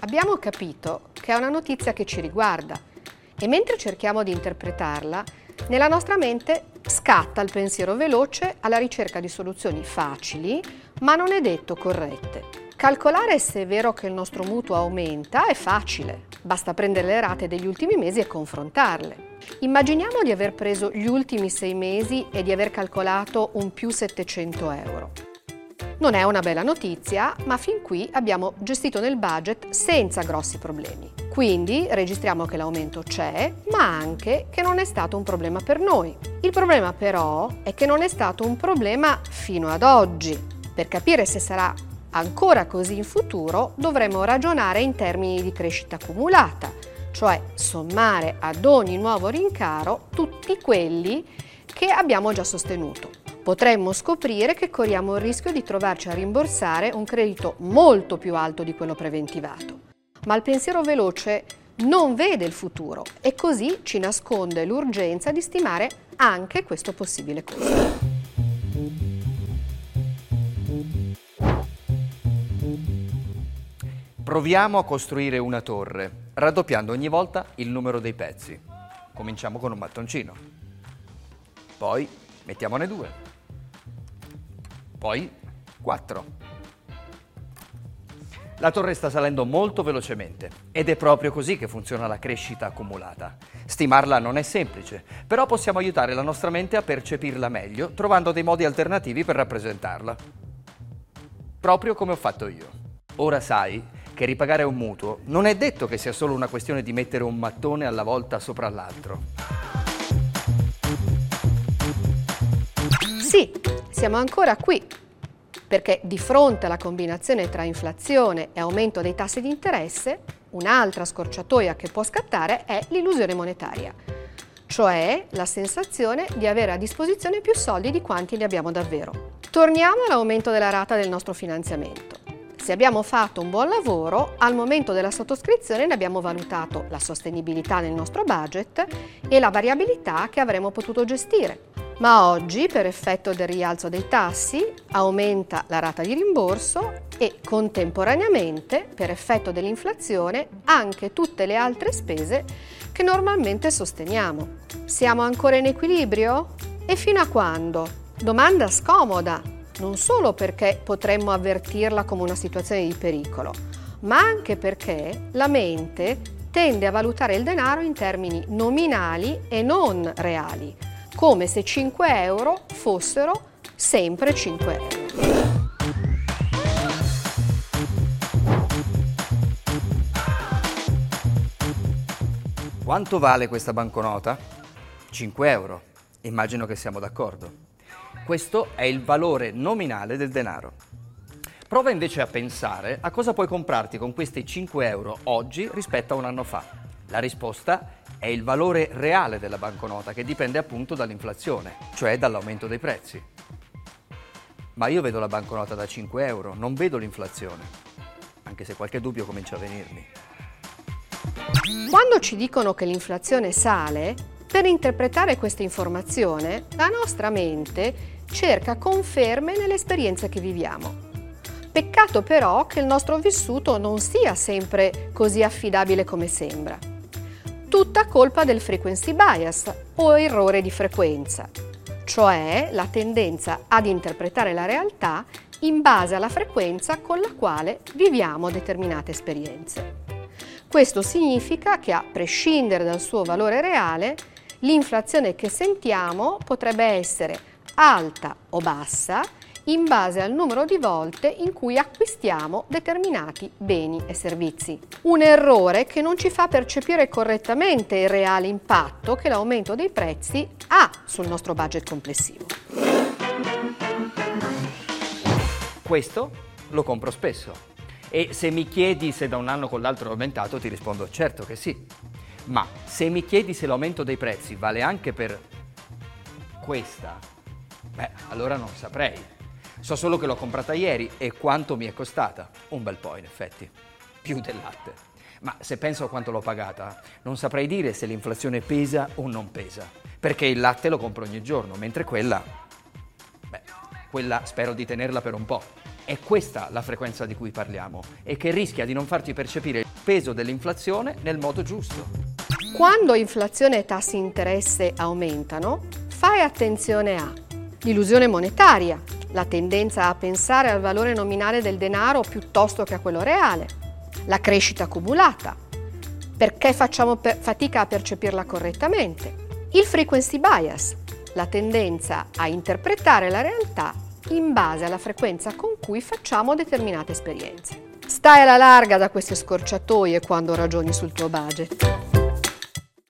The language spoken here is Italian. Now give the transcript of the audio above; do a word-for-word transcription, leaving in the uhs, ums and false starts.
Abbiamo capito che è una notizia che ci riguarda e mentre cerchiamo di interpretarla, nella nostra mente scatta il pensiero veloce alla ricerca di soluzioni facili, ma non è detto corrette. Calcolare se è vero che il nostro mutuo aumenta è facile, basta prendere le rate degli ultimi mesi e confrontarle. Immaginiamo di aver preso gli ultimi sei mesi e di aver calcolato un più settecento euro. Non è una bella notizia, ma fin qui abbiamo gestito nel budget senza grossi problemi. Quindi registriamo che l'aumento c'è, ma anche che non è stato un problema per noi. Il problema però è che non è stato un problema fino ad oggi. Per capire se sarà ancora così in futuro, dovremo ragionare in termini di crescita accumulata, cioè sommare ad ogni nuovo rincaro tutti quelli che abbiamo già sostenuto. Potremmo scoprire che corriamo il rischio di trovarci a rimborsare un credito molto più alto di quello preventivato. Ma il pensiero veloce non vede il futuro e così ci nasconde l'urgenza di stimare anche questo possibile costo. Proviamo a costruire una torre, raddoppiando ogni volta il numero dei pezzi. Cominciamo con un mattoncino. Poi mettiamone due. Poi quattro. La torre sta salendo molto velocemente ed è proprio così che funziona la crescita accumulata. Stimarla non è semplice, però possiamo aiutare la nostra mente a percepirla meglio, trovando dei modi alternativi per rappresentarla. Proprio come ho fatto io. Ora sai che ripagare un mutuo non è detto che sia solo una questione di mettere un mattone alla volta sopra l'altro. Sì, siamo ancora qui, perché di fronte alla combinazione tra inflazione e aumento dei tassi di interesse, un'altra scorciatoia che può scattare è l'illusione monetaria, cioè la sensazione di avere a disposizione più soldi di quanti ne abbiamo davvero. Torniamo all'aumento della rata del nostro finanziamento. Se abbiamo fatto un buon lavoro, al momento della sottoscrizione ne abbiamo valutato la sostenibilità nel nostro budget e la variabilità che avremmo potuto gestire. Ma oggi, per effetto del rialzo dei tassi, aumenta la rata di rimborso e contemporaneamente, per effetto dell'inflazione, anche tutte le altre spese che normalmente sosteniamo. Siamo ancora in equilibrio? E fino a quando? Domanda scomoda. Non solo perché potremmo avvertirla come una situazione di pericolo, ma anche perché la mente tende a valutare il denaro in termini nominali e non reali, come se cinque euro fossero sempre cinque euro. Quanto vale questa banconota? cinque euro. Immagino che siamo d'accordo. Questo è il valore nominale del denaro. Prova invece a pensare a cosa puoi comprarti con questi cinque euro oggi rispetto a un anno fa. La risposta è il valore reale della banconota, che dipende appunto dall'inflazione, cioè dall'aumento dei prezzi. Ma io vedo la banconota da cinque euro, non vedo l'inflazione, anche se qualche dubbio comincia a venirmi. Quando ci dicono che l'inflazione sale, per interpretare questa informazione, la nostra mente cerca conferme nelle esperienze che viviamo. Peccato però che il nostro vissuto non sia sempre così affidabile come sembra. Tutta colpa del frequency bias o errore di frequenza, cioè la tendenza ad interpretare la realtà in base alla frequenza con la quale viviamo determinate esperienze. Questo significa che, a prescindere dal suo valore reale, l'inflazione che sentiamo potrebbe essere alta o bassa in base al numero di volte in cui acquistiamo determinati beni e servizi. Un errore che non ci fa percepire correttamente il reale impatto che l'aumento dei prezzi ha sul nostro budget complessivo. Questo lo compro spesso e se mi chiedi se da un anno con l'altro è aumentato, ti rispondo certo che sì. Ma se mi chiedi se l'aumento dei prezzi vale anche per questa, beh, allora non saprei. So solo che l'ho comprata ieri e quanto mi è costata. Un bel po', in effetti. Più del latte. Ma se penso a quanto l'ho pagata, non saprei dire se l'inflazione pesa o non pesa. Perché il latte lo compro ogni giorno, mentre quella, beh, quella spero di tenerla per un po'. È questa la frequenza di cui parliamo e che rischia di non farti percepire il peso dell'inflazione nel modo giusto. Quando inflazione e tassi di interesse aumentano, fai attenzione a l'illusione monetaria, la tendenza a pensare al valore nominale del denaro piuttosto che a quello reale, la crescita accumulata, perché facciamo per fatica a percepirla correttamente, il frequency bias, la tendenza a interpretare la realtà in base alla frequenza con cui facciamo determinate esperienze. Stai alla larga da queste scorciatoie quando ragioni sul tuo budget.